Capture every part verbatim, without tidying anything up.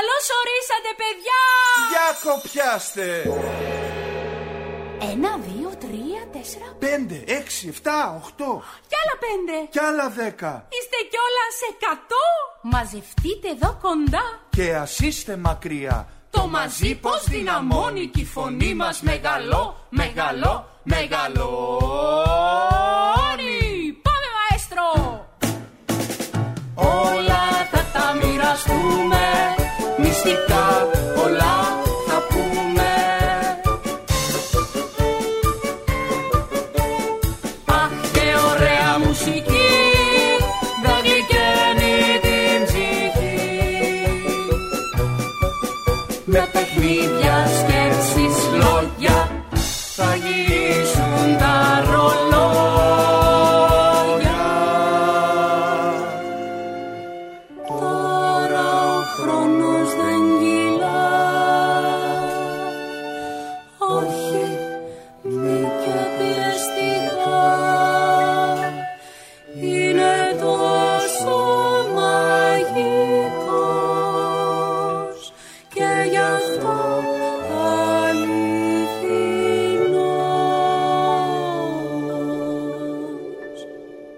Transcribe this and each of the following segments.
Καλώς ορίσατε, παιδιά! Για κοπιάστε! Ένα, δύο, τρία, τέσσερα... Πέντε, έξι, εφτά, οχτώ... Κι άλλα πέντε... Κι άλλα δέκα... Είστε κιόλας εκατό... Μαζευτείτε εδώ κοντά... Και ας είστε μακριά... Το μαζί πως δυναμώνει κι η φωνή μας μεγαλώ, μεγαλώ, μεγαλώνει. Πάμε, μαέστρο! Όλα θα τα μοιραστούμε, μυστικά πολλά θα πούμε. Αχ, και ωραία μουσική, δεν γλυκαίνει την ψυχή. Με παιχνίδια, σκέψεις, λόγια θα γυρίσουν τα ρολόγια. Τώρα ο χρόνος δεν κυλά, όχι μη και πιεστικά. Είναι τόσο μαγικός και γι' αυτό αληθινός.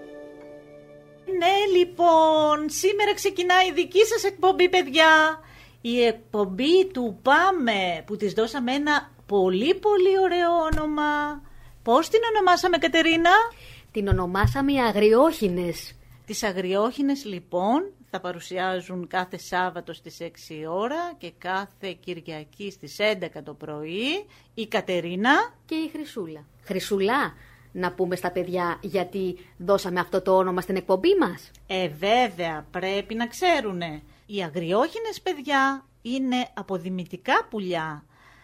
Ναι, λοιπόν, σήμερα ξεκινάει η δική σας εκπομπή, παιδιά. Η εκπομπή του Πάμε, που της δώσαμε ένα πολύ πολύ ωραίο όνομα. Πώς την ονομάσαμε, Κατερίνα? Την ονομάσαμε οι Αγριόχινες. Τις Αγριόχινες, λοιπόν, θα παρουσιάζουν κάθε Σάββατο στις έξι ώρα και κάθε Κυριακή στις έντεκα το πρωί η Κατερίνα Και η Χρυσούλα. Χρυσούλα, να πούμε στα παιδιά γιατί δώσαμε αυτό το όνομα στην εκπομπή μας. Ε, βέβαια, πρέπει να ξέρουνε. Οι Αγριόχινες, παιδιά, είναι αποδημητικά πουλιά.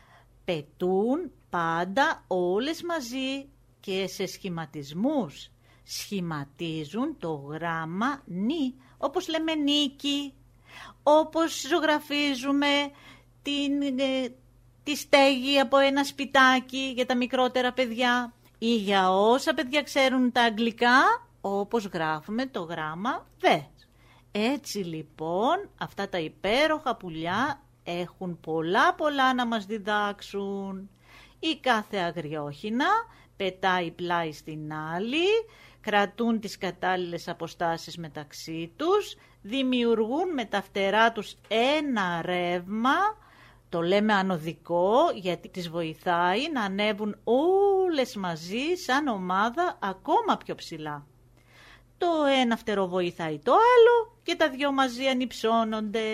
Πετούν πάντα όλες μαζί και σε σχηματισμούς. Σχηματίζουν το γράμμα νι, όπως λέμε νίκη, όπως ζωγραφίζουμε την, ε, τη στέγη από ένα σπιτάκι για τα μικρότερα παιδιά ή για όσα παιδιά ξέρουν τα αγγλικά, όπως γράφουμε το γράμμα β. Έτσι λοιπόν αυτά τα υπέροχα πουλιά έχουν πολλά πολλά να μας διδάξουν. Η κάθε αγριόχινα πετάει πλάι στην άλλη, κρατούν τις κατάλληλες αποστάσεις μεταξύ τους, δημιουργούν με τα φτερά τους ένα ρεύμα, το λέμε ανωδικό γιατί τις βοηθάει να ανέβουν όλες μαζί σαν ομάδα ακόμα πιο ψηλά. Το ένα φτερό βοηθάει το άλλο και τα δυο μαζί ανυψώνονται.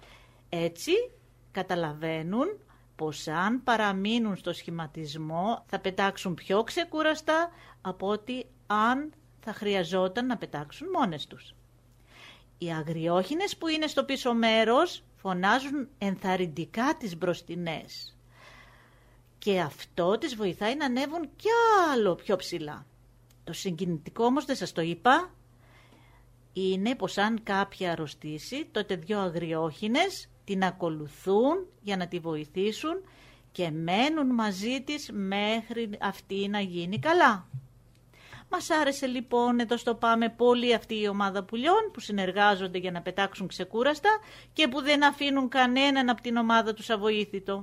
Έτσι καταλαβαίνουν πως αν παραμείνουν στο σχηματισμό θα πετάξουν πιο ξεκούραστα από ότι αν θα χρειαζόταν να πετάξουν μόνες τους. Οι αγριόχινες που είναι στο πίσω μέρος φωνάζουν ενθαρρυντικά τις μπροστινές και αυτό τις βοηθάει να ανέβουν κι άλλο πιο ψηλά. Το συγκινητικό όμως δεν σας το είπα, είναι πως αν κάποια αρρωστήσει τότε δυο αγριόχινες την ακολουθούν για να τη βοηθήσουν και μένουν μαζί της μέχρι αυτή να γίνει καλά. Μας άρεσε λοιπόν εδώ στο Πάμε πολύ αυτή η ομάδα πουλιών που συνεργάζονται για να πετάξουν ξεκούραστα και που δεν αφήνουν κανέναν από την ομάδα τους αβοήθητο.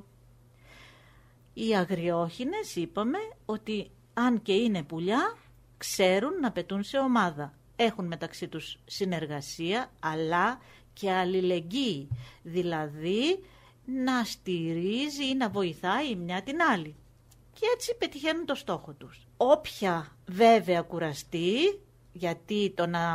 Οι αγριόχινες είπαμε ότι αν και είναι πουλιά ξέρουν να πετούν σε ομάδα. Έχουν μεταξύ τους συνεργασία αλλά και αλληλεγγύη, δηλαδή να στηρίζει ή να βοηθάει η μια την άλλη. Και έτσι πετυχαίνουν το στόχο τους. Όποια βέβαια κουραστεί, γιατί το να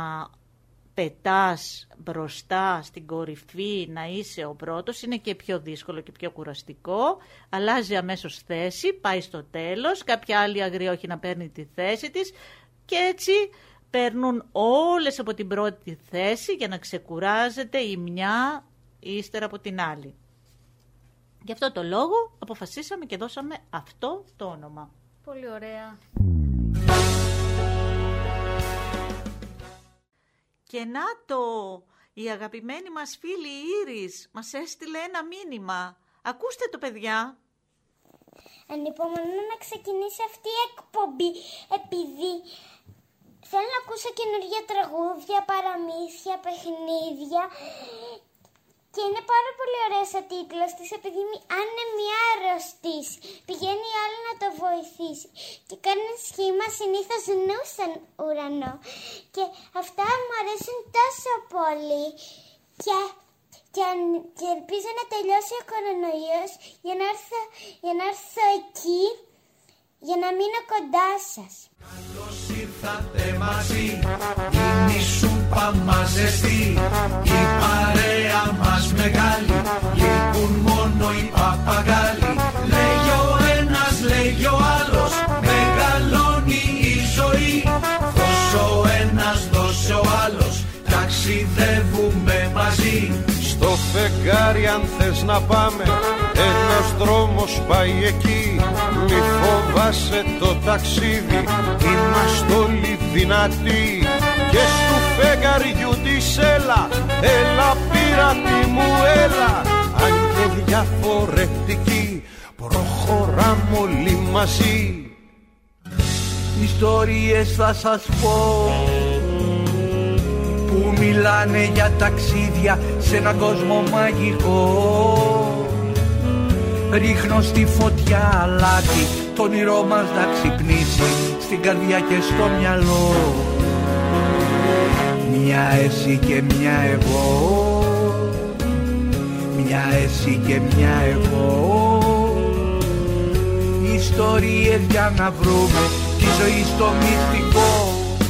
πετάς μπροστά στην κορυφή να είσαι ο πρώτος είναι και πιο δύσκολο και πιο κουραστικό, αλλάζει αμέσως θέση, πάει στο τέλος, κάποια άλλη αγριόχινα παίρνει τη θέση της και έτσι παίρνουν όλες από την πρώτη θέση για να ξεκουράζεται η μια ύστερα από την άλλη. Γι' αυτό το λόγο αποφασίσαμε και δώσαμε αυτό το όνομα. Πολύ ωραία. Και να το, η αγαπημένη μας φίλη η Ήρης μας έστειλε ένα μήνυμα. Ακούστε το, παιδιά. Ανυπομονώ να ξεκινήσει αυτή η εκπομπή επειδή θέλω να ακούσω καινούργια τραγούδια, παραμύθια, παιχνίδια Και είναι πάρα πολύ ωραίος ο τίτλος της, επειδή αν είναι μια αρρωστήση, πηγαίνει η άλλη να το βοηθήσει. Και κάνει σχήμα συνήθως νου στον ουρανό. Και αυτά μου αρέσουν τόσο πολύ. Και, και, και ελπίζω να τελειώσει ο κορονοϊός για να έρθω, για να έρθω εκεί, για να μείνω κοντά σας. Καλώς ήρθατε μαζί, είναι η σούπα μας ζεστή, η παρέα μας μεγάλη, λείπουν μόνο οι παπαγάλοι. Λέγει ο ένας, λέγει ο άλλος, μεγαλώνει η ζωή. Δώσε ο ένας, δώσε ο άλλος, ταξιδεύουμε μαζί. Στο φεγγάρι αν θες να πάμε, ένας δρόμος πάει εκεί. Μη φοβάσαι το ταξίδι, είμαστε όλοι δυνατοί. Και στου φεγγαριού της έλα, έλα πειράτη μου έλα. Αν και διαφορετικοί, προχωράμε όλοι μαζί. Ιστορίες θα σας πω που μιλάνε για ταξίδια σε έναν κόσμο μαγικό. Ρίχνω στη φωτιά αλάτι, το όνειρό μας να ξυπνήσει στην καρδιά και στο μυαλό. Μια εσύ και μια εγώ, μια εσύ και μια εγώ. Ιστορίες για να βρούμε τη ζωή στο μυστικό.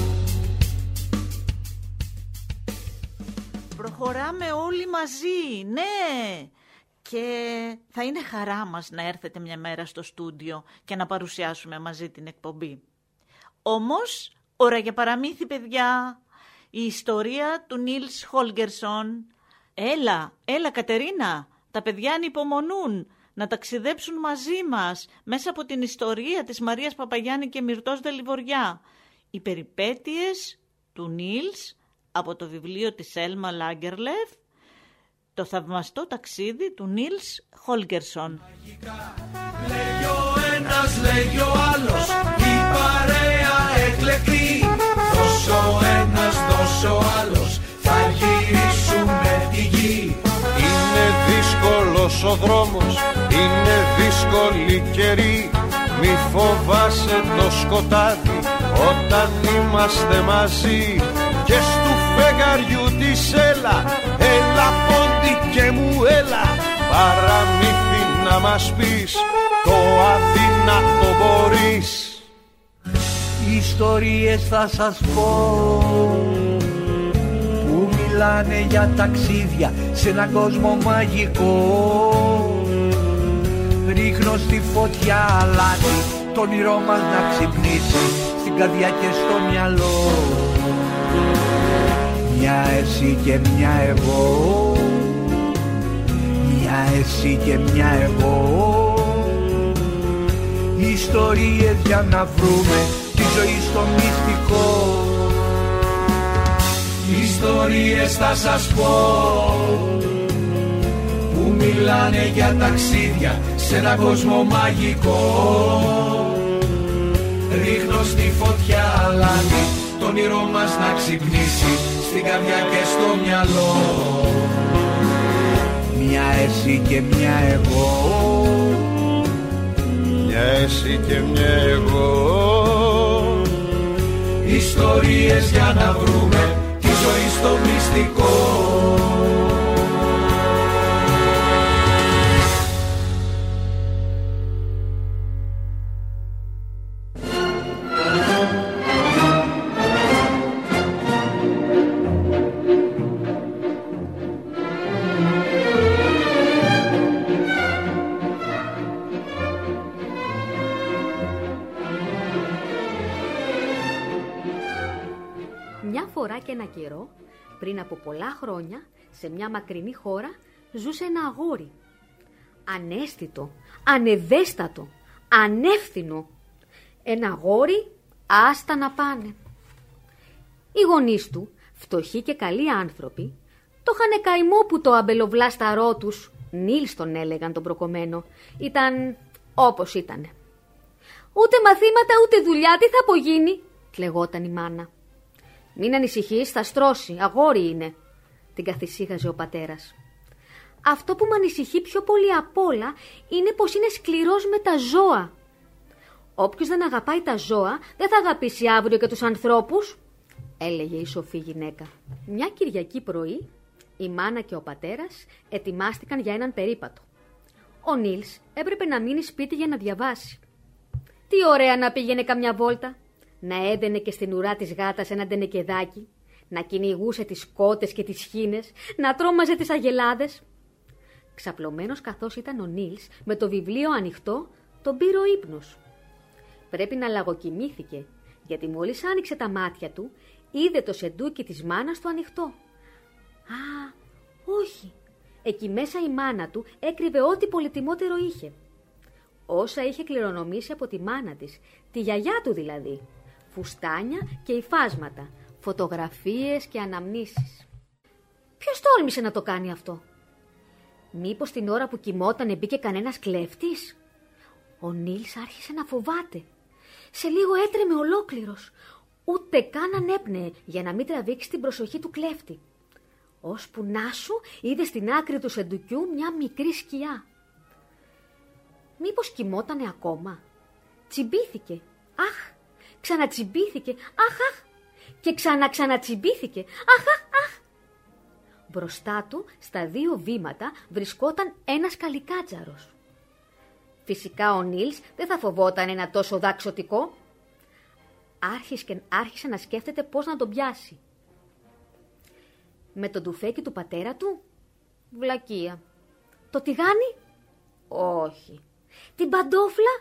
Προχωράμε όλοι μαζί, ναι! Και θα είναι χαρά μας να έρθετε μια μέρα στο στούντιο και να παρουσιάσουμε μαζί την εκπομπή. Όμως, ώρα για παραμύθι, παιδιά. Η ιστορία του Νίλς Χόλγκερσον. Έλα, έλα Κατερίνα, τα παιδιά ανυπομονούν να ταξιδέψουν μαζί μας μέσα από την ιστορία της Μαρίας Παπαγιάννη και Μυρτός Δελιβοριά. Οι περιπέτειες του Νίλς από το βιβλίο της Έλμα Λάγκερλεφ, το θαυμαστό ταξίδι του Νίλς Χόλγκερσον. Λέγει ο ένας, λέγει ο άλλος, η παρέα εκλεκτή. Δώσε ο ένας, δώσε ο άλλος, θα γυρίσουμε τη γη. Είναι δύσκολος ο δρόμος, είναι δύσκολη καιρή. Μη φοβάσαι το σκοτάδι όταν είμαστε μαζί. Και στου φεγγαριού της έλα, έλα πόντι και μου έλα. Παραμύθι να μας πεις, το αδύνατο μπορείς. Ιστορίες θα σας πω που μιλάνε για ταξίδια σε έναν κόσμο μαγικό. Ρίχνω στη φωτιά αλάτι, το όνειρό μας να ξυπνήσει στην καρδιά και στο μυαλό. Μια εσύ και μια εγώ, μια εσύ και μια εγώ. Ιστορίες για να βρούμε τη ζωή στο μυστικό. Ιστορίες θα σας πω που μιλάνε για ταξίδια σε έναν κόσμο μαγικό. Ρίχνω στη φωτιά αλάτι, το όνειρό μας να ξυπνήσει στην καρδιά και στο μυαλό. Μια εσύ και μια εγώ, μια εσύ και μια εγώ. Ιστορίες για να βρούμε τη ζωή στο μυστικό. Μια φορά και ένα καιρό, πριν από πολλά χρόνια, σε μια μακρινή χώρα, ζούσε ένα αγόρι. Ανέστητο, ανευαίσθητο, ανεύθυνο. Ένα αγόρι άστα να πάνε. Οι γονείς του, φτωχοί και καλοί άνθρωποι, το είχανε καημό που το αμπελοβλάσταρό τους, Νίλς τον έλεγαν τον προκομμένο, ήταν όπως ήτανε. Ούτε μαθήματα ούτε δουλειά, τι θα απογίνει, κλαιγόταν η μάνα. Μην ανησυχείς, θα στρώσει, αγόρι είναι, την καθησύχαζε ο πατέρας. Αυτό που με ανησυχεί πιο πολύ απ' όλα είναι πως είναι σκληρός με τα ζώα. Όποιος δεν αγαπάει τα ζώα δεν θα αγαπήσει αύριο και τους ανθρώπους, έλεγε η σοφή γυναίκα. Μια Κυριακή πρωί η μάνα και ο πατέρας ετοιμάστηκαν για έναν περίπατο. Ο Νίλς έπρεπε να μείνει σπίτι για να διαβάσει. Τι ωραία να πήγαινε καμιά βόλτα, να έδαινε και στην ουρά της γάτας ένα ντενεκεδάκι, να κυνηγούσε τις κότες και τις χήνες, να τρόμαζε τις αγελάδες. Ξαπλωμένος καθώς ήταν ο Νίλς με το βιβλίο ανοιχτό, τον πήρε ο ύπνος. Πρέπει να λαγοκοιμήθηκε, γιατί μόλις άνοιξε τα μάτια του, είδε το σεντούκι της μάνας του ανοιχτό. Α, όχι, εκεί μέσα η μάνα του έκρυβε ό,τι πολυτιμότερο είχε. Όσα είχε κληρονομήσει από τη μάνα της, τη γιαγιά του δηλαδή, φουστάνια και υφάσματα, φωτογραφίες και αναμνήσεις. Ποιος τόλμησε να το κάνει αυτό? Μήπως την ώρα που κοιμότανε μπήκε κανένας κλέφτης? Ο Νίλς άρχισε να φοβάται. Σε λίγο έτρεμε ολόκληρος. Ούτε καν ανέπνεε για να μην τραβήξει την προσοχή του κλέφτη. Ώσπου να σου είδε στην άκρη του σεντουκιού μια μικρή σκιά. Μήπως κοιμότανε ακόμα? Τσιμπήθηκε. Αχ, ξανατσιμπήθηκε. Αχ, αχ. Και ξαναξανατσιμπήθηκε. Αχ, αχ, αχ. Μπροστά του, στα δύο βήματα, βρισκόταν ένας καλικάτζαρος. Φυσικά ο Νίλς δεν θα φοβόταν ένα τόσο δαξωτικό. Άρχισε, άρχισε να σκέφτεται πώς να τον πιάσει. Με τον τουφέκι του πατέρα του? Βλακεία. Το τηγάνι? Όχι. Την παντόφλα?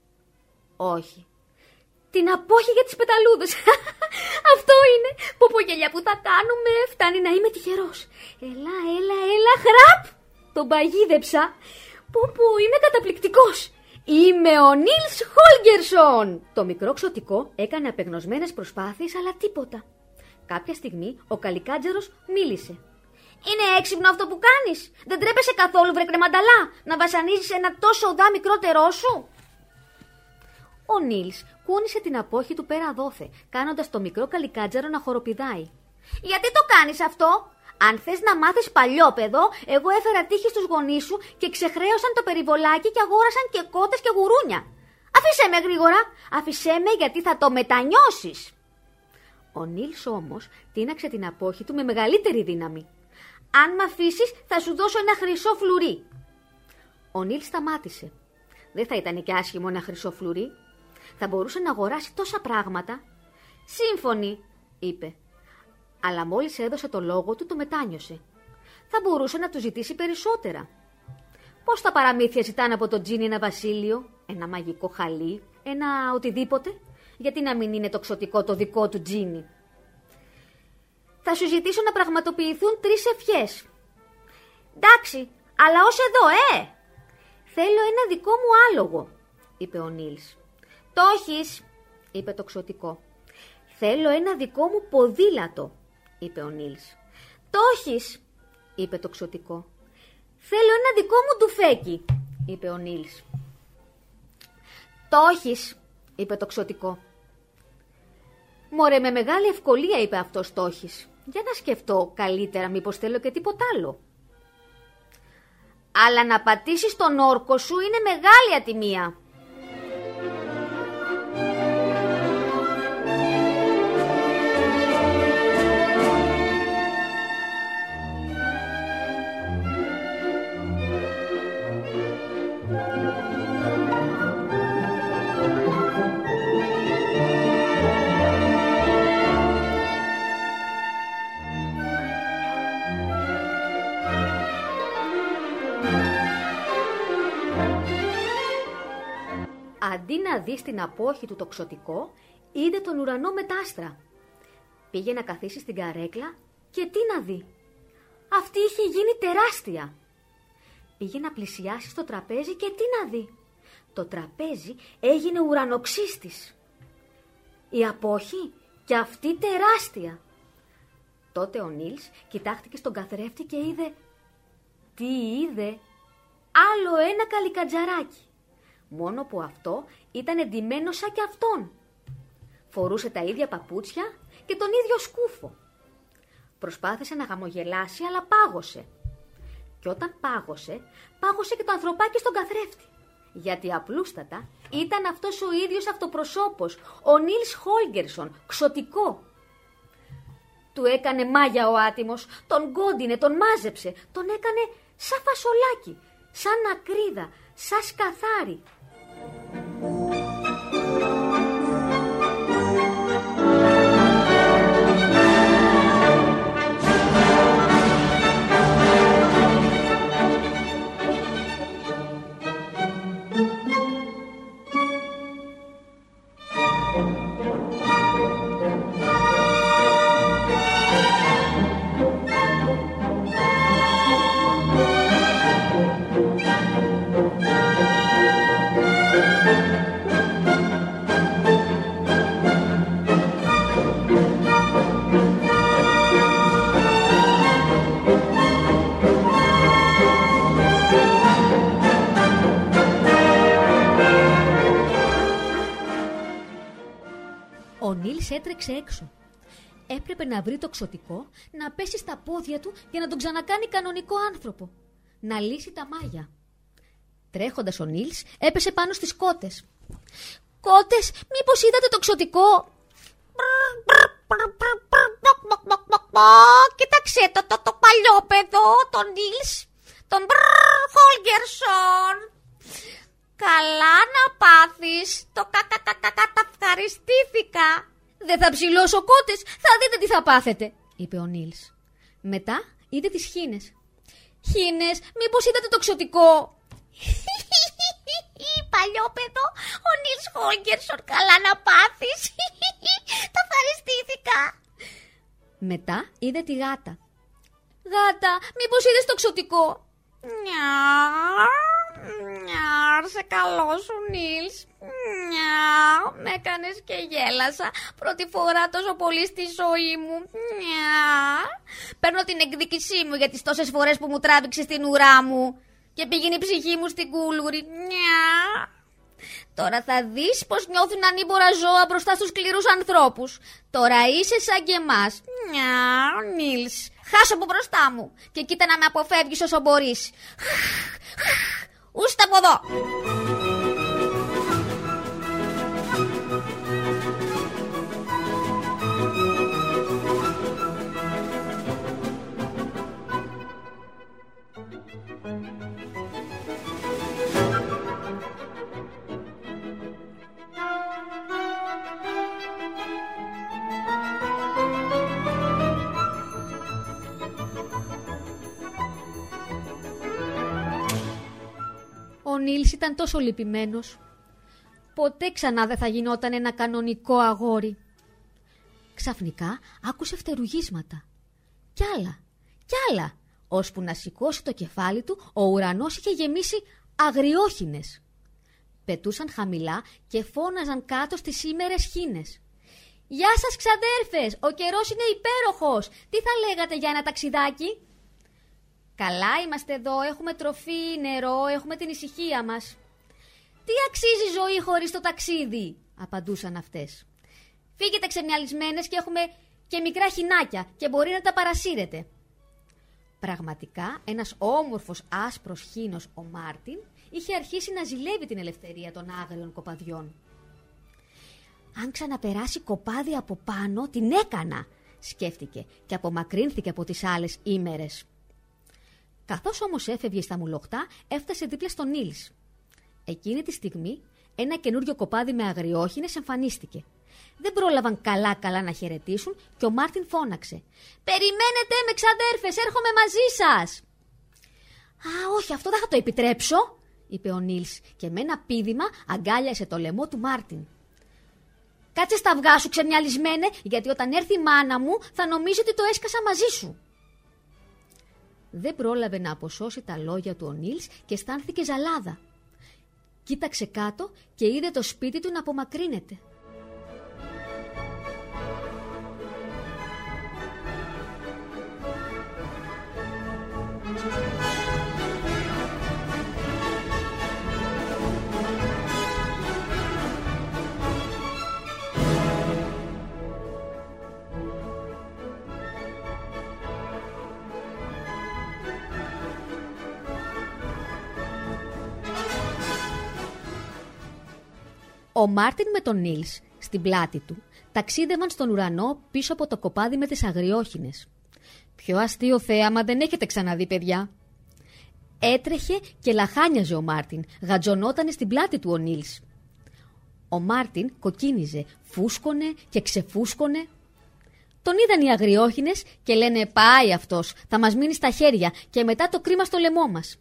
Όχι. Την απόχη για τις πεταλούδες. Αυτό είναι. Ποπογελιά που θα κάνουμε. Φτάνει να είμαι τυχερός. Έλα, έλα, έλα. Χραπ. Τον παγίδεψα. Πω πω, είμαι καταπληκτικός. Είμαι ο Νίλς Χόλγκερσον. Το μικρό ξωτικό έκανε απεγνωσμένες προσπάθειες, αλλά τίποτα. Κάποια στιγμή ο καλικάτζερος μίλησε. Είναι έξυπνο αυτό που κάνεις? Δεν τρέπεσαι καθόλου, βρε κρεμανταλά, να βασανίζεις ένα τόσο οδά μικρότερό σου? Ο Νίλς κούνησε την απόχη του πέρα δόθε, κάνοντας το μικρό καλικάτζερο να χοροπηδάει. Γιατί το κάνεις αυτό? Αν θες να μάθεις παλιόπαιδο, εγώ έφερα τύχη στους γονείς σου και ξεχρέωσαν το περιβολάκι και αγόρασαν και κότες και γουρούνια. Αφήσέ με γρήγορα, αφήσέ με γιατί θα το μετανιώσεις. Ο Νίλς όμως τίναξε την απόχη του με μεγαλύτερη δύναμη. Αν μ' αφήσεις θα σου δώσω ένα χρυσό φλουρί. Ο Νίλς σταμάτησε. Δεν θα ήταν και άσχημο ένα χρυσό φλουρί. Θα μπορούσε να αγοράσει τόσα πράγματα. Σύμφωνη, είπε. Αλλά μόλις έδωσε το λόγο του, το μετάνιωσε. Θα μπορούσε να του ζητήσει περισσότερα. Πώς τα παραμύθια ζητάνε από το τζίνι ένα βασίλειο, ένα μαγικό χαλί, ένα οτιδήποτε? Γιατί να μην είναι το ξωτικό το δικό του τζίνι? Θα σου ζητήσω να πραγματοποιηθούν τρεις ευχές. Εντάξει, αλλά ως εδώ, ε! Θέλω ένα δικό μου άλογο, είπε ο Νίλς. Το έχεις, είπε το ξωτικό. Θέλω ένα δικό μου ποδήλατο, είπε ο Νίλς. Το έχεις, είπε το ξωτικό. Θέλω ένα δικό μου τουφέκι, είπε ο Νίλς. Το έχεις, είπε το ξωτικό. Μωρέ, με μεγάλη ευκολία, είπε αυτός, το έχεις. Για να σκεφτώ καλύτερα, μήπως θέλω και τίποτα άλλο. Αλλά να πατήσεις τον όρκο σου είναι μεγάλη ατιμία. Αντί να δει στην απόχη του το ξωτικό, είδε τον ουρανό με τ' άστρα. Πήγε να καθίσει στην καρέκλα και τι να δει? Αυτή είχε γίνει τεράστια. Πήγε να πλησιάσει στο τραπέζι και τι να δει? Το τραπέζι έγινε ουρανοξύστης. Η απόχη και αυτή τεράστια. Τότε ο Νίλς κοιτάχτηκε στον καθρέφτη και είδε... Τι είδε? Άλλο ένα καλικατζαράκι. Μόνο που αυτό ήταν εντυμένο σαν κι αυτόν. Φορούσε τα ίδια παπούτσια και τον ίδιο σκούφο. Προσπάθησε να χαμογελάσει, αλλά πάγωσε. Και όταν πάγωσε, πάγωσε και το ανθρωπάκι στον καθρέφτη. Γιατί απλούστατα ήταν αυτός ο ίδιος αυτοπροσώπος, ο Νίλς Χόλγκερσον, ξωτικό. Του έκανε μάγια ο άτιμος, τον κόντινε, τον μάζεψε, τον έκανε σαν φασολάκι, σαν ακρίδα, σαν σκαθάρι. Ο Νίλς έτρεξε έξω. Έπρεπε να βρει το ξωτικό, να πέσει στα πόδια του για να τον ξανακάνει κανονικό άνθρωπο. Να λύσει τα μάγια. Τρέχοντας ο Νίλς έπεσε πάνω στις κότες. «Κότες, μήπως είδατε το ξωτικό?» «Κοίταξε το, το, το παλιό παιδό, τον Νίλς, τον Χόλγκερσον. Καλά να πάθεις, το καταυχαριστήθηκα». «Δεν θα ψηλώσω, κότες, θα δείτε τι θα πάθετε», είπε ο Νίλς. Μετά είδε τις χήνες. «Χήνες, μήπως είδατε το ξωτικό?» «Παλιό παιδό, ο Νίλς Χόλγκερσον, καλά να πάθεις, τα ευχαριστήθηκα». Μετά είδε τη γάτα. «Γάτα, μήπως είδες το ξωτικό?» «Νιάρ, νιάρ, σε καλό σου Νίλς, νιάρ, με έκανες και γέλασα, πρώτη φορά τόσο πολύ στη ζωή μου, νιάρ. Παίρνω την εκδίκησή μου για τις τόσες φορές που μου τράβηξες την ουρά μου και πήγαινε η ψυχή μου στην κούλουρη, νιάρ. Τώρα θα δεις πως νιώθουν ανήμπορα ζώα μπροστά στους σκληρούς ανθρώπους. Τώρα είσαι σαν και εμάς. Νιάρ, Νίλς, χάσω από μπροστά μου και κοίτα να με αποφεύγεις όσο μπορείς. Ούστα από εδώ». Ο Νίλς ήταν τόσο λυπημένος. Ποτέ ξανά δεν θα γινόταν ένα κανονικό αγόρι. Ξαφνικά άκουσε φτερουγίσματα. Κι άλλα, κι άλλα, ώσπου να σηκώσει το κεφάλι του, ο ουρανός είχε γεμίσει αγριόχινες. Πετούσαν χαμηλά και φώναζαν κάτω στις σήμερες χήνες. «Γεια σας ξαδέρφες, ο καιρός είναι υπέροχος. Τι θα λέγατε για ένα ταξιδάκι?» «Καλά είμαστε εδώ, έχουμε τροφή, νερό, έχουμε την ησυχία μας». «Τι αξίζει η ζωή χωρίς το ταξίδι?» απαντούσαν αυτές. «Φύγετε ξεμυαλισμένες και έχουμε και μικρά χινάκια και μπορεί να τα παρασύρετε». Πραγματικά ένας όμορφος άσπρος χήνος, ο Μάρτιν, είχε αρχίσει να ζηλεύει την ελευθερία των άγριων κοπαδιών. «Αν ξαναπεράσει κοπάδι από πάνω, την έκανα», σκέφτηκε και απομακρύνθηκε από τις άλλες ήμερες. Καθώς όμως έφευγε στα μουλοχτά, έφτασε δίπλα στον Νίλς. Εκείνη τη στιγμή ένα καινούριο κοπάδι με αγριόχινες εμφανίστηκε. Δεν πρόλαβαν καλά-καλά να χαιρετήσουν και ο Μάρτιν φώναξε. «Περιμένετε με ξαδέρφες, έρχομαι μαζί σας». «Α, όχι, αυτό δεν θα το επιτρέψω», είπε ο Νίλς και με ένα πήδημα αγκάλιασε το λαιμό του Μάρτιν. «Κάτσε στα αυγά σου ξεμυαλισμένε, γιατί όταν έρθει η μάνα μου θα νομίζει ότι το έσκασα μαζί σου». Δεν πρόλαβε να αποσώσει τα λόγια του ο Νίλς και αισθάνθηκε ζαλάδα. Κοίταξε κάτω και είδε το σπίτι του να απομακρύνεται. Ο Μάρτιν με τον Νίλς στην πλάτη του ταξίδευαν στον ουρανό πίσω από το κοπάδι με τις αγριόχινες. Πιο αστείο θέαμα δεν έχετε ξαναδεί, παιδιά. Έτρεχε και λαχάνιαζε ο Μάρτιν, γατζωνότανε στην πλάτη του ο Νίλς. Ο Μάρτιν κοκκίνιζε, φούσκωνε και ξεφούσκωνε. Τον είδαν οι αγριόχινες και λένε «Πάει αυτός, θα μας μείνει στα χέρια και μετά το κρίμα στο λαιμό μας».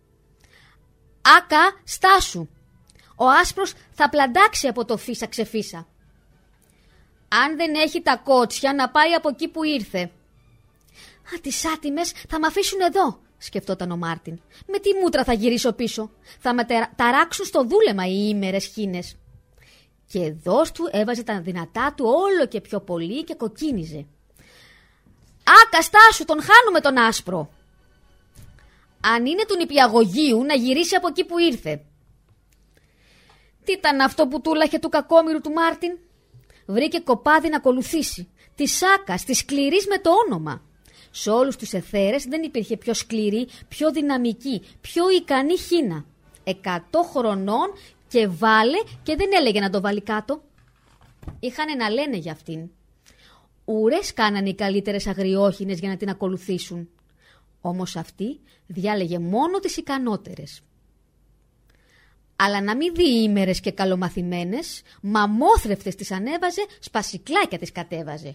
«Άκα, στάσου! Ο άσπρος θα πλαντάξει από το φύσα ξεφύσα. Αν δεν έχει τα κότσια να πάει από εκεί που ήρθε». «Α, τις άτιμες θα με αφήσουν εδώ», σκεφτόταν ο Μάρτιν. «Με τι μούτρα θα γυρίσω πίσω, θα με ταράξουν στο δούλεμα οι ήμερες χήνες». Και εδώ του έβαζε τα δυνατά του όλο και πιο πολύ και κοκκίνιζε. «Άκα, στάσου, τον χάνουμε τον άσπρο. Αν είναι του νηπιαγωγείου να γυρίσει από εκεί που ήρθε». Τι ήταν αυτό που τούλαχε του κακόμοιρου του Μάρτιν? Βρήκε κοπάδι να ακολουθήσει. Της Άκας, της σκληρής με το όνομα. Σε όλους τους εθέρες δεν υπήρχε πιο σκληρή, πιο δυναμική, πιο ικανή χήνα. Εκατό χρονών και βάλε και δεν έλεγε να το βάλει κάτω. Είχανε να λένε για αυτήν. Ουρές κάνανε οι καλύτερες αγριόχινες για να την ακολουθήσουν. Όμως αυτή διάλεγε μόνο τις ικανότερες. Αλλά να μην δει ήμερες και καλομαθημένες, μαμόθρευτες τις ανέβαζε, σπασικλάκια τις κατέβαζε.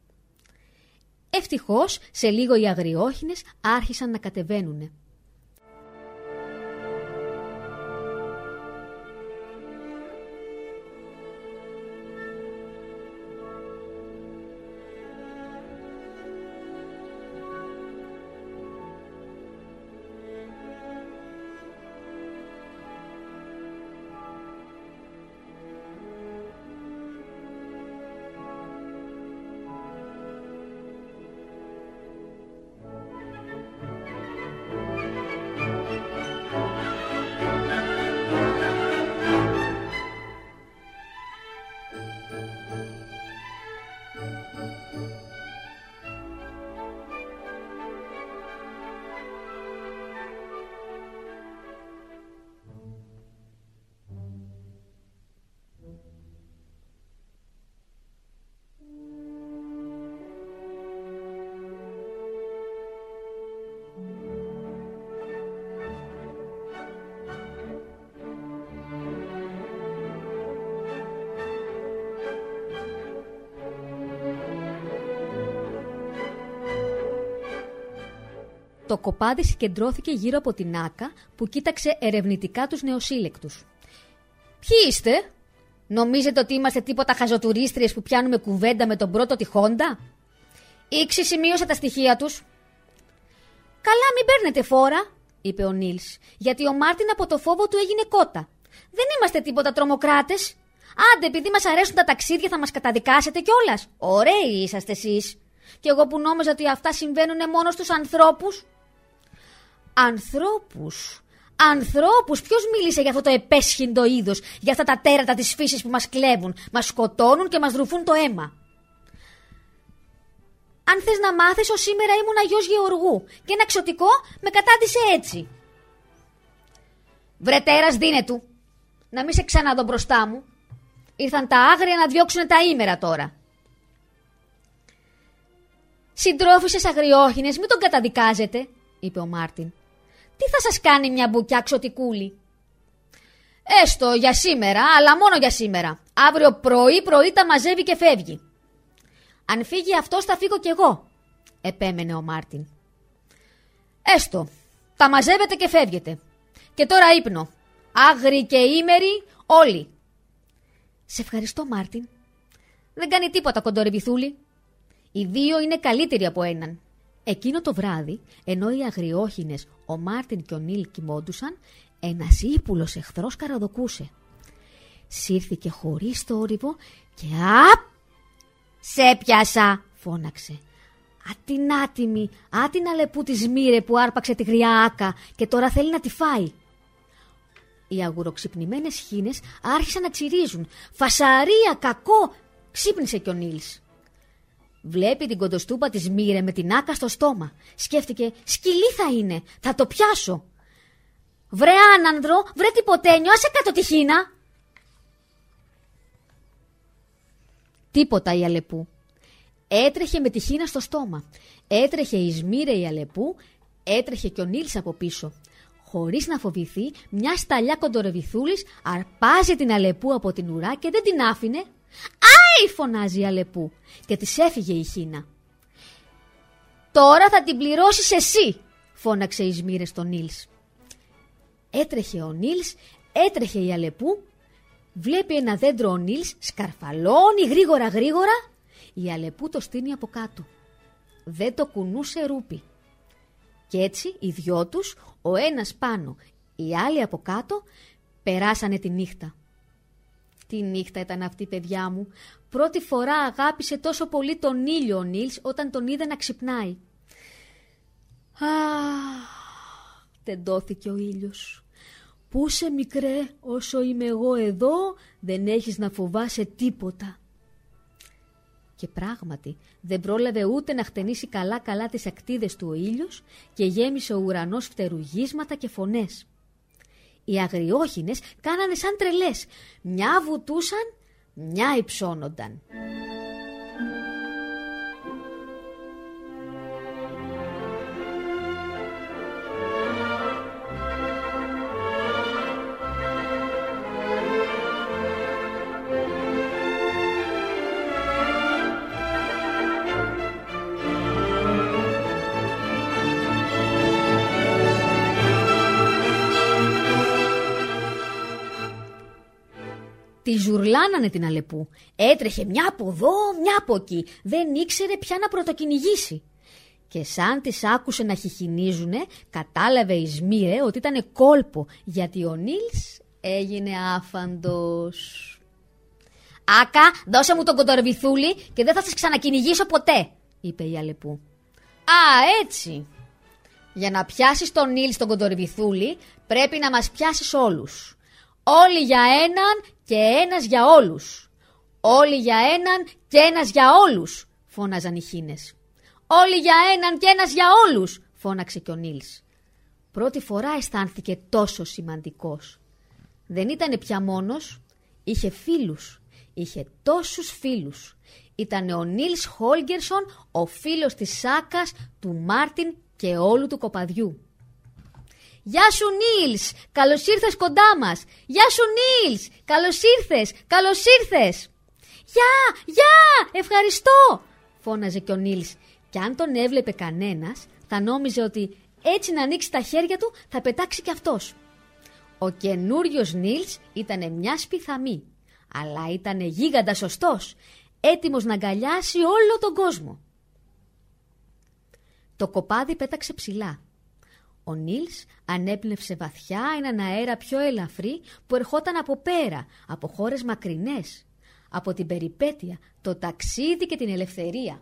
Ευτυχώς σε λίγο οι αγριόχινες άρχισαν να κατεβαίνουνε. Το κοπάδι συγκεντρώθηκε γύρω από την Άκα που κοίταξε ερευνητικά τους νεοσύλλεκτους. «Ποιοι είστε? Νομίζετε ότι είμαστε τίποτα χαζοτουρίστριες που πιάνουμε κουβέντα με τον πρώτο τη Χόντα?» «Ήξη σημείωσε τα στοιχεία τους». «Καλά, μην παίρνετε φόρα», είπε ο Νίλς, «γιατί ο Μάρτιν από το φόβο του έγινε κότα. Δεν είμαστε τίποτα τρομοκράτες. Άντε, επειδή μας αρέσουν τα ταξίδια θα μας καταδικάσετε κιόλας. Ωραίοι είσαστε εσείς. Κι εγώ που νόμιζα ότι αυτά συμβαίνουν μόνο στους ανθρώπους». «Ανθρώπους, ανθρώπους, ποιος μίλησε για αυτό το επέσχυντο είδος, για αυτά τα τέρατα της φύσης που μας κλέβουν, μας σκοτώνουν και μας δρουφούν το αίμα?» «Αν θες να μάθεις, ως σήμερα ήμουν γιος Γεωργού και ένα ξωτικό με κατάντησε έτσι». «Βρε τέρας, δίνε του, να μην σε ξαναδώ μπροστά μου. Ήρθαν τα άγρια να διώξουν τα ήμερα τώρα». «Συντρόφισσες αγριόχινες, μην τον καταδικάζετε», είπε ο Μάρτιν. «Τι θα σας κάνει μια μπουκιά ξωτικούλη?» «Έστω για σήμερα, αλλά μόνο για σήμερα. Αύριο πρωί πρωί τα μαζεύει και φεύγει». «Αν φύγει αυτός θα φύγω κι εγώ», επέμενε ο Μάρτιν. «Έστω, τα μαζεύετε και φεύγετε. Και τώρα ύπνο. Άγριοι και ήμεροι όλοι». «Σε ευχαριστώ, Μάρτιν». «Δεν κάνει τίποτα, κοντορεβιθούλη. Οι δύο είναι καλύτεροι από έναν». Εκείνο το βράδυ, ενώ οι αγριόχινες, ο Μάρτιν και ο Νίλ κοιμόντουσαν, ένας ύπουλος εχθρός καραδοκούσε. Σύρθηκε χωρίς θόρυβο και «Απ! Σε πιάσα!» φώναξε. «Α, την άτιμη, α, την αλεπού τη Σμύρε που άρπαξε τη γριά Άκα και τώρα θέλει να τη φάει». Οι αγουροξυπνημένες χήνες άρχισαν να τσιρίζουν. «Φασαρία, κακό!» ξύπνησε κι ο Νίλς. Βλέπει την κοντοστούπα της Μύρε με την Άκα στο στόμα. Σκέφτηκε, σκυλί θα είναι, θα το πιάσω. «Βρε άνανδρο, βρε τυποτένιο, άσε κάτω τη χίνα». Τίποτα η Αλεπού. Έτρεχε με τη χίνα στο στόμα. Έτρεχε η Σμύρε η Αλεπού, έτρεχε και ο Νίλς από πίσω. Χωρίς να φοβηθεί, μια σταλιά κοντορεβιθούλης αρπάζει την Αλεπού από την ουρά και δεν την άφηνε. «Άι!» φωνάζει η Αλεπού και της έφυγε η χίνα. «Τώρα θα την πληρώσεις εσύ», φώναξε η Σμύρε στον Νίλς. Έτρεχε ο Νίλς, έτρεχε η Αλεπού. Βλέπει ένα δέντρο ο Νίλς, σκαρφαλώνει γρήγορα γρήγορα. Η Αλεπού το στείνει από κάτω. Δεν το κουνούσε ρούπι. Κι έτσι οι δυο τους, ο ένας πάνω, οι άλλοι από κάτω, περάσανε τη νύχτα. Τι νύχτα ήταν αυτή, παιδιά μου. Πρώτη φορά αγάπησε τόσο πολύ τον ήλιο ο Νίλς όταν τον είδε να ξυπνάει. Αχ, τεντώθηκε ο ήλιος. Πού σε μικρέ, όσο είμαι εγώ εδώ, δεν έχεις να φοβάσαι τίποτα. Και πράγματι δεν πρόλαβε ούτε να χτενίσει καλά καλά τις ακτίδες του ο ήλιος και γέμισε ο ουρανός φτερουγίσματα και φωνές. Οι αγριόχινες κάνανε σαν τρελές, μια βουτούσαν, μια υψώνονταν. Τη ζουρλάνανε την Αλεπού. Έτρεχε μια από εδώ, μια από εκεί. Δεν ήξερε πια να πρωτοκυνηγήσει. Και σαν τις άκουσε να χιχινίζουνε, κατάλαβε η Σμύρε ότι ήτανε κόλπο, γιατί ο Νίλς έγινε άφαντος. «Άκα, δώσε μου τον κοντορβιθούλη και δεν θα σας ξανακυνηγήσω ποτέ», είπε η Αλεπού. «Α, έτσι. Για να πιάσεις τον Νίλς τον κοντορβιθούλη πρέπει να μας πιάσεις όλους. Όλοι για έναν και ένας για όλους. Όλοι για έναν και ένας για όλους», φώναζαν οι χήνες. «Όλοι για έναν και ένας για όλους», φώναξε και ο Νίλς. Πρώτη φορά αισθάνθηκε τόσο σημαντικός. Δεν ήτανε πια μόνος, είχε φίλους. Είχε τόσους φίλους. Ήτανε ο Νίλς Χόλγκερσον, ο φίλος της Σάκας, του Μάρτιν και όλου του κοπαδιού. «Γεια σου Νίλς, καλώς ήρθες κοντά μας. Γεια σου Νίλς, καλώς ήρθες, καλώς ήρθες». «Γεια, γεια, ευχαριστώ», φώναζε και ο Νίλς. Κι αν τον έβλεπε κανένας, θα νόμιζε ότι έτσι να ανοίξει τα χέρια του θα πετάξει κι αυτός. Ο καινούριος Νίλς ήτανε μια σπιθαμή, αλλά ήτανε γίγαντα σωστός, έτοιμος να αγκαλιάσει όλο τον κόσμο. Το κοπάδι πέταξε ψηλά. Ο Νίλς ανέπνευσε βαθιά έναν αέρα πιο ελαφρύ που ερχόταν από πέρα, από χώρες μακρινές, από την περιπέτεια, το ταξίδι και την ελευθερία.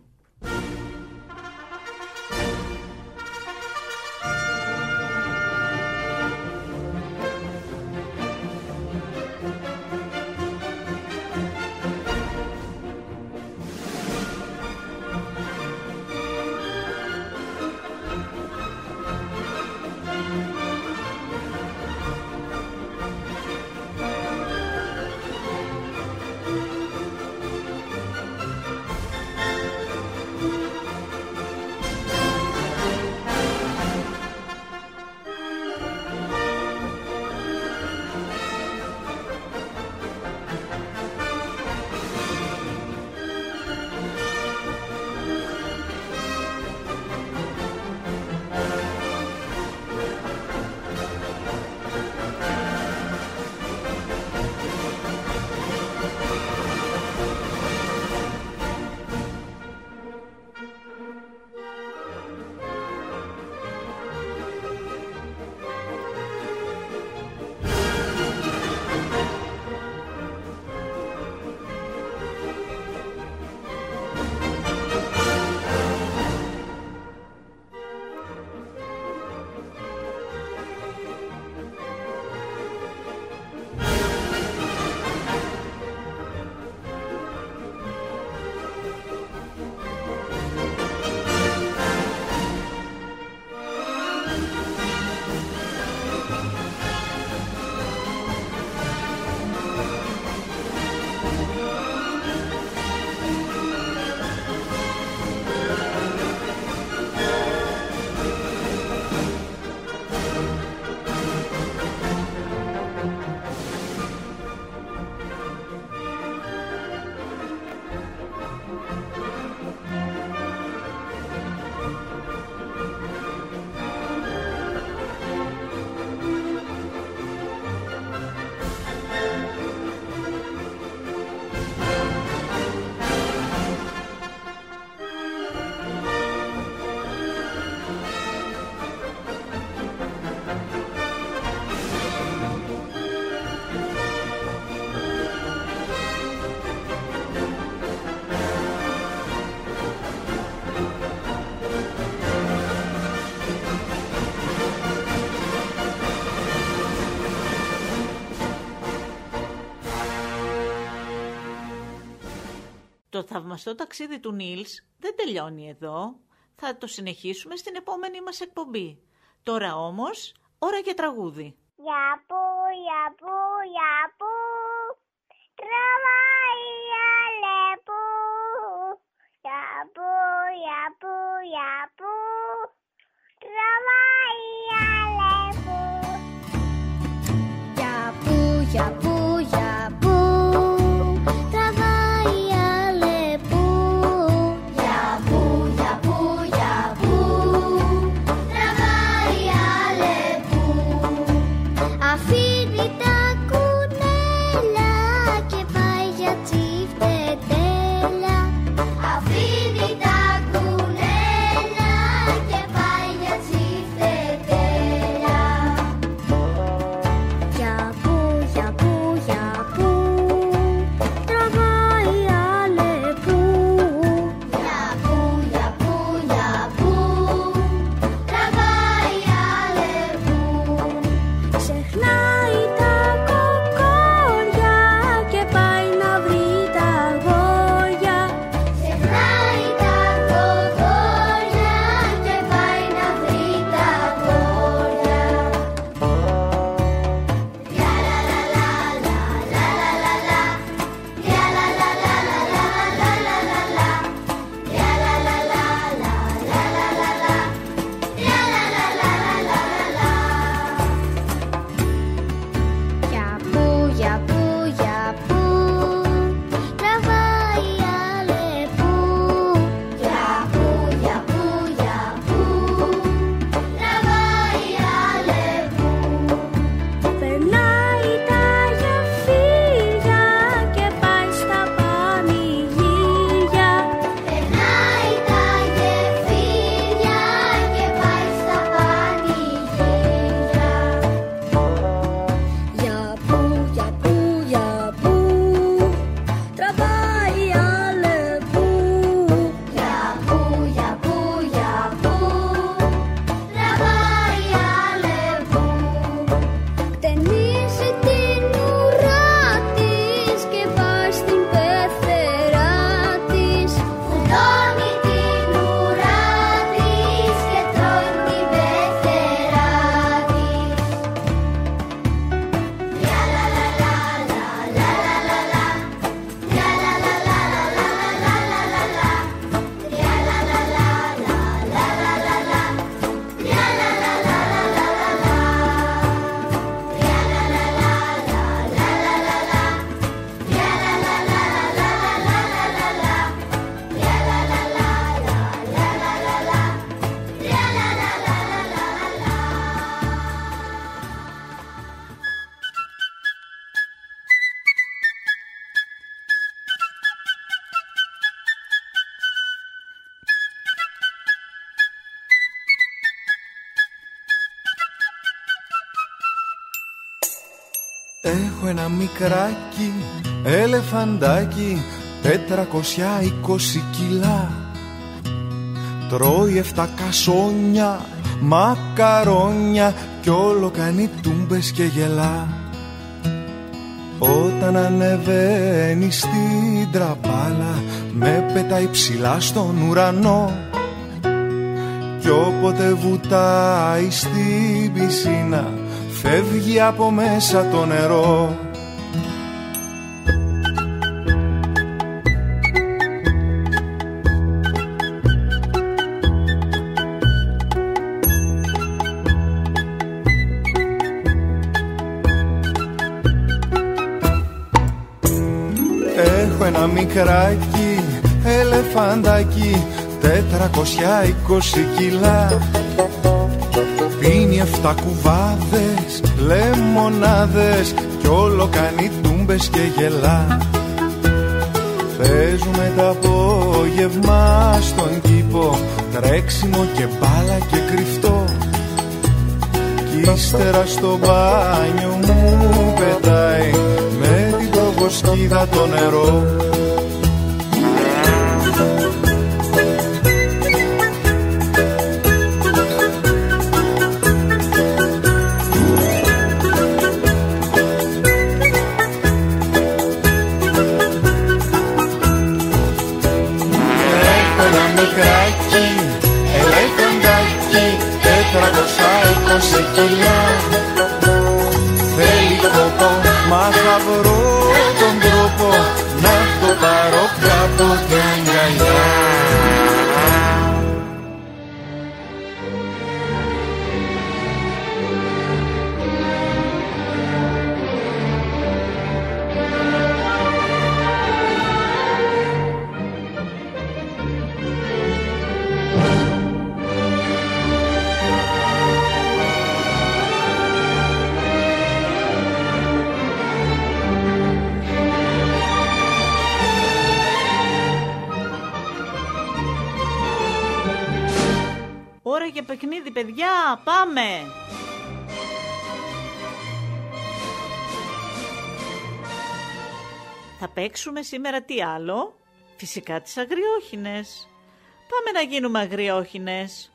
Το θαυμαστό ταξίδι του Νίλς δεν τελειώνει εδώ. Θα το συνεχίσουμε στην επόμενη μας εκπομπή. Τώρα όμως, ώρα για τραγούδι. Για πού, για πού, για πού τραβάει η Αλεπού. Για πού, για πού, για πού τραβάει η Αλεπού. Για πού, για πού, για πού τραβάει η Αλεπού. Για πού, για πού, για πού τραβάει η Αλεπού. Αφήνει τα κουνέλια και πάει για τσιφτετέλια. Αφήνει τα κουνέλια και πάει για τσιφτετέλια. Για πού, για πού, για πού τραβάει η Αλεπού. Για πού, για πού, για πού τραβάει η Αλεπού. Ξεχνάει τα κοκόρια και πάει να βρει τα αγόρια. Ξεχνάει τα κοκόρια και πάει να βρει τα αγόρια. Λα λα λα λα λα λα λα λα. Λα λα λα λα λα λα λα λα λα λα. Λα λα λα λα λα λα λα λα λα. Λα λα λα λα λα λα λα. Για πού, για πού, για πού τραβάει η Αλεπού. Για πού, για πού, για πού τραβάει η Αλεπού. Περνάει τα γεφύρια και πάει στα πανηγύρια. Περνάει τα γεφύρια και πάει στα πανηγύρια. Για πού, για πού, για πού τραβάει η Αλεπού. Για πού, για πού, για πού τραβάει η Αλεπού. Ταινίζει την ουρά της και πάει στην πεθερά της. Φουντώνει την ουρά της και τρώει την πεθερά της. Λα λα λα λα λα λα λα λα λα. Λα λα λα λα λα λα λα λα λα λα. Λα λα λα λα λα λα λα λα λα. Λα λα λα λα λα λα λα λα. Λα λα λα λα λα λα λα λα λα. Λα λα λα λα λα λα λα λα λα λα. Λα λα λα λα λα λα λα λα λα. Λα λα λα λα λα λα Έχω ένα μικράκι ελεφαντάκι, τετρακόσια είκοσι κιλά. Τρώει εφτά κασόνια, μακαρόνια κι όλο κάνει τούμπες και γελά. Όταν ανεβαίνει στην τραπάλα με πετάει ψηλά στον ουρανό. Κι όποτε βουτάει στην πισίνα φεύγει από μέσα το νερό. Έχω ένα μικράκι ελεφαντάκι, τετρακόσια είκοσι κιλά. Πίνει εφτά κουβάδες, λεμονάδες κι όλο κάνει τούμπες και γελά. Παίζουμε τα απόγευμα στον κήπο, τρέξιμο και μπάλα και κρυφτό. Κι ύστερα στο μπάνιο μου πετάει με την προβοσκίδα το νερό. σε κιλά. Θέλει κόπο, μα θα βρω τον τρόπο να το πάρω κάποτε αγκαλιά. Ώρα για παιχνίδι, παιδιά, πάμε! Θα παίξουμε σήμερα τι άλλο? Φυσικά τις αγριόχινες. Πάμε να γίνουμε αγριόχινες.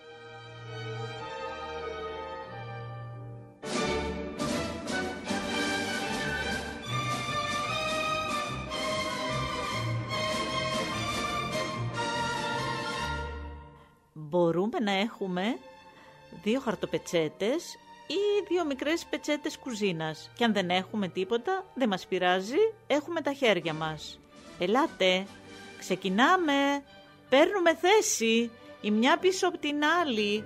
Μπορούμε να έχουμε δύο χαρτοπετσέτες ή δύο μικρές πετσέτες κουζίνας. Και αν δεν έχουμε τίποτα, δεν μας πειράζει, έχουμε τα χέρια μας. Ελάτε, ξεκινάμε, παίρνουμε θέση, η μια πίσω από την άλλη.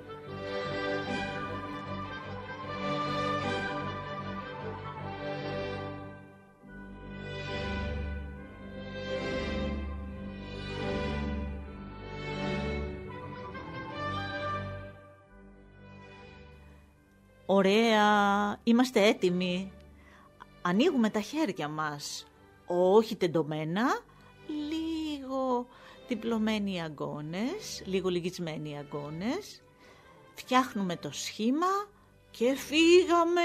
Ωραία, είμαστε έτοιμοι. Ανοίγουμε τα χέρια μας. Όχι τεντωμένα, λίγο διπλωμένοι οι αγκώνες, λίγο λυγισμένοι οι αγκώνες. Φτιάχνουμε το σχήμα και φύγαμε.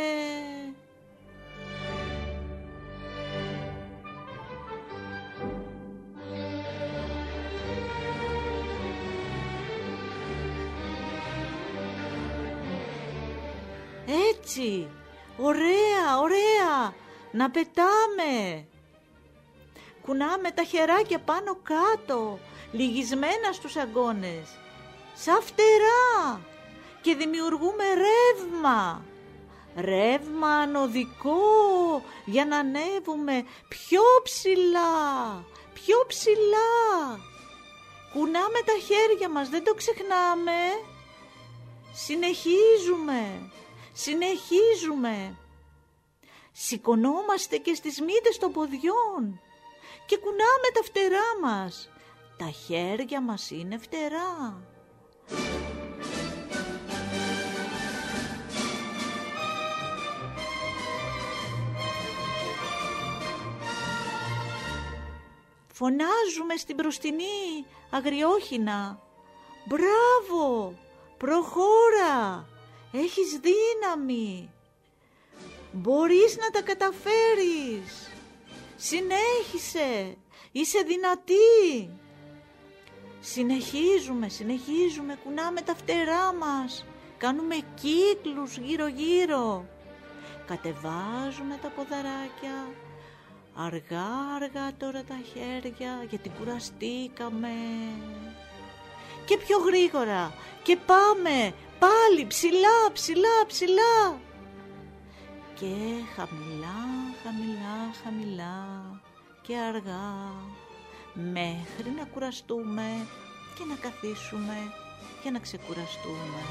Έτσι, ωραία, ωραία, να πετάμε. Κουνάμε τα χεράκια πάνω κάτω, λυγισμένα στους αγκώνες, σαν φτερά, και δημιουργούμε ρεύμα. Ρεύμα ανωδικό για να ανέβουμε πιο ψηλά, πιο ψηλά. Κουνάμε τα χέρια μας, δεν το ξεχνάμε. Συνεχίζουμε. Συνεχίζουμε. Σηκωνόμαστε και στις μύτες των ποδιών και κουνάμε τα φτερά μας. Τα χέρια μας είναι φτερά. Φωνάζουμε στην μπροστινή αγριόχινα. Μπράβο, προχώρα. Έχεις δύναμη. Μπορείς να τα καταφέρεις. Συνέχισε. Είσαι δυνατή. Συνεχίζουμε, συνεχίζουμε. Κουνάμε τα φτερά μας. Κάνουμε κύκλους γύρω-γύρω. Κατεβάζουμε τα ποδαράκια. Αργά αργά τώρα τα χέρια, γιατί κουραστήκαμε. Και πιο γρήγορα. Και πάμε. Πάλι ψηλά, ψηλά, ψηλά. Και χαμηλά, χαμηλά, χαμηλά και αργά, μέχρι να κουραστούμε και να καθίσουμε και να ξεκουραστούμε.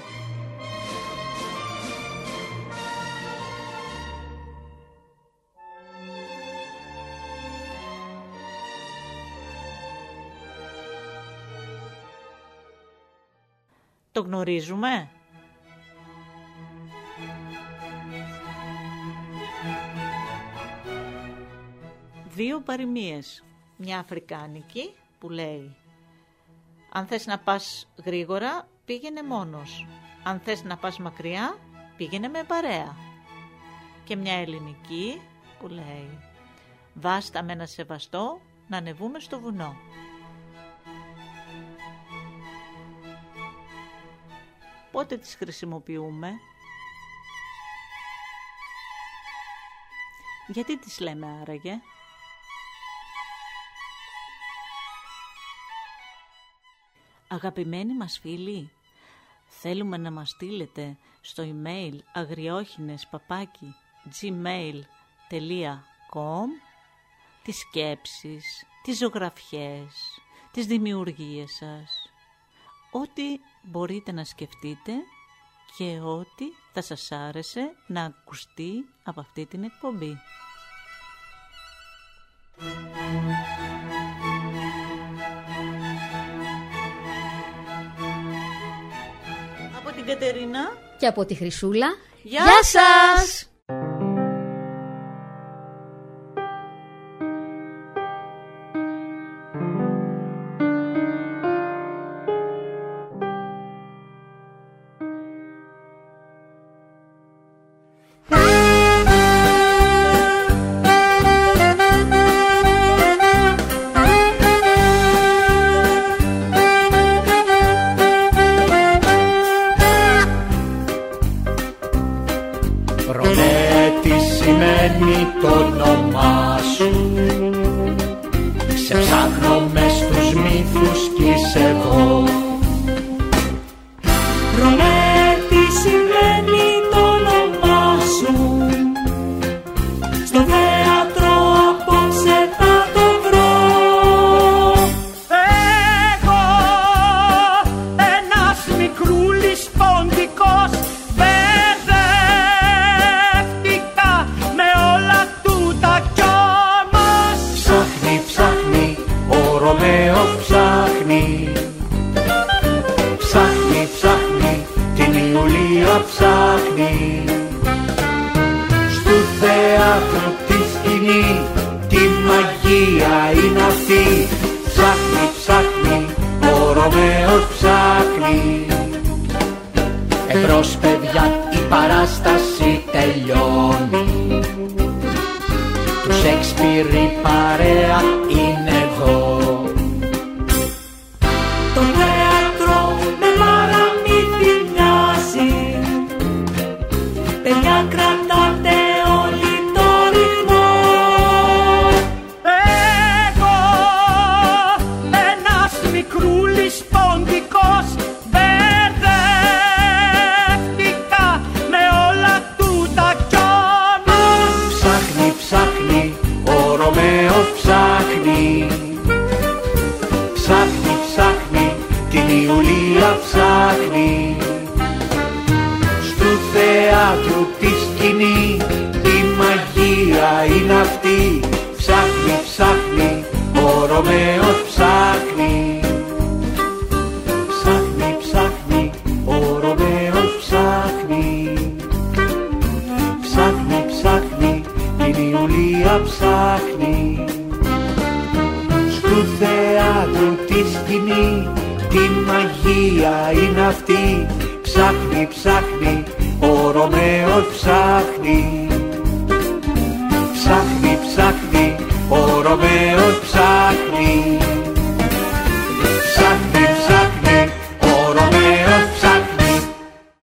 Το γνωρίζουμε? Δύο παροιμίες. Μια αφρικάνικη που λέει: αν θες να πας γρήγορα, πήγαινε μόνος. Αν θες να πας μακριά, πήγαινε με παρέα. Και μια ελληνική που λέει: βάστα με ένα σεβαστό να ανεβούμε στο βουνό. Πότε τις χρησιμοποιούμε? Γιατί τις λέμε άραγε? Αγαπημένοι μας φίλοι, Θέλουμε να μας στείλετε στο email αγριόχινες παπάκι gmail τελεία com τις σκέψεις, τις ζωγραφιές, τις δημιουργίες σας, ό,τι μπορείτε να σκεφτείτε και ό,τι θα σας άρεσε να ακουστεί από αυτή την εκπομπή. Από την Κατερίνα και από τη Χρυσούλα. Γεια, Γεια σας! Το όνομά σου σε ψάχνω μες στους μύθους κι είσαι εδώ. Ρολέ, τι σημαίνει το όνομά σου, στο θέατρο απόψε θα το βρω. Εγώ, ένας μικρούλης ποντικός, ψάχνει, ψάχνει, ψάχνει, την Ιουλία ψάχνει. Στου θέατρου τη σκηνή, τη μαγεία είναι αυτή. Ψάχνει, ψάχνει, ο Ρωμαίος ψάχνει. Εμπρός παιδιά, η παράσταση τελειώνει. Του Σέξπιρ η παρέα είναι εδώ. Το θέατρο με παραμύθι μοιάζει. Παιδιά, κρατάτε όλοι το ρυθμό. Εγώ, ένας μικρούλης ποντικός, μπερδεύτηκα με όλα τούτα κι όμως. Ψάχνει, ψάχνει, ο Ρωμαίος ψάχνει. Ψάχνει, ψάχνει, την Ιουλία ψάχνει. Στου θέατρου τη σκηνή, τη μαγεία είναι αυτή. Ψάχνει, ψάχνει, ο Ρωμαίος ψάχνει. Ψάχνει, ψάχνει, ο Ρωμαίος ψάχνει. Ψάχνει, ψάχνει, την Ιουλία ψάχνει. Στου θέατρου τη σκηνή, τη μαγεία είναι αυτή. Ψάχνει, ψάχνει, ο Ρωμαίος ψάχνει. Ψάχνει, ψάχνει, ο Ρωμαίος ψάχνει.